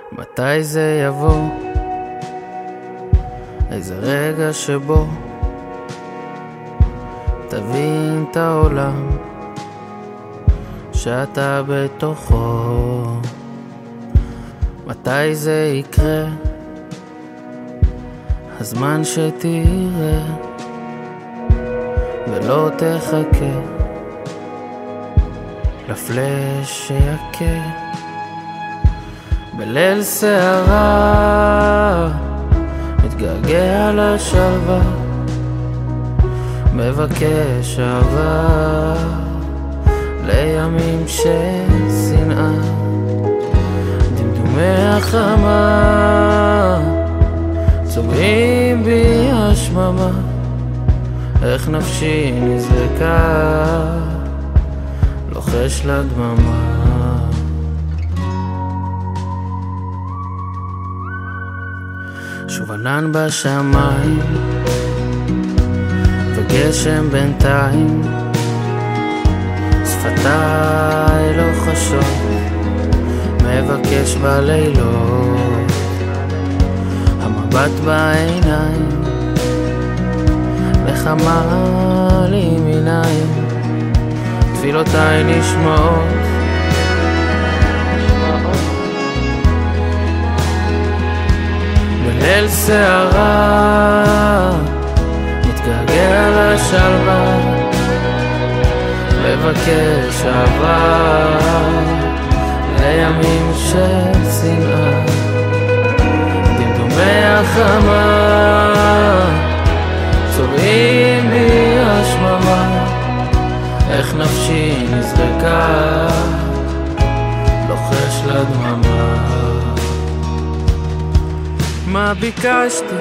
מתי זה יבוא? איזה רגע שבו תבין את העולם שאתה בתוכו. מתי זה יקרה? הזמן שתראה ולא תחכה לפלש שיקה בליל שערה, מתגעגע לשלווה, מבקש אהבה לימים של שנאה, דמדומי החמה צובעים בי השממה, איך נפשי נזרקה לוחש לדממה. שוב ענן בשמיים וגשם בינתיים, שפתיי לא חשות, מבקש בלילות, המבט בעיניים נחמה לי מיניים, תפילותיי נשמעות בליל שערה, מתגעגע לשלווה, מבקש אהבה לימים של שנאה, דמדומי החמה צובעים בי השממה, איך נפשי נזרקה לוחש לדממה. מה ביקשתי?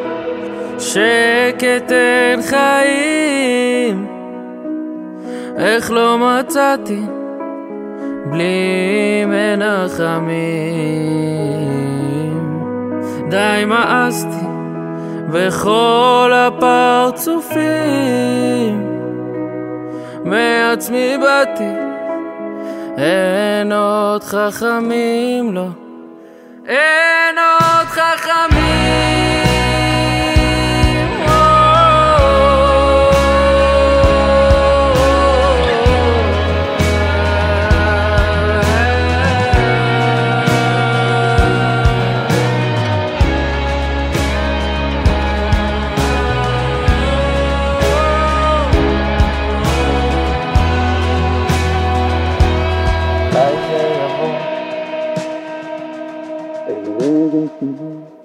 שקט אין חיים, איך לא מצאתי בלי מנחמים, די מאסתי בכל הפרצופים, מעצמי באתי, אין עוד חכמים, לא אין עוד חכמים. Every day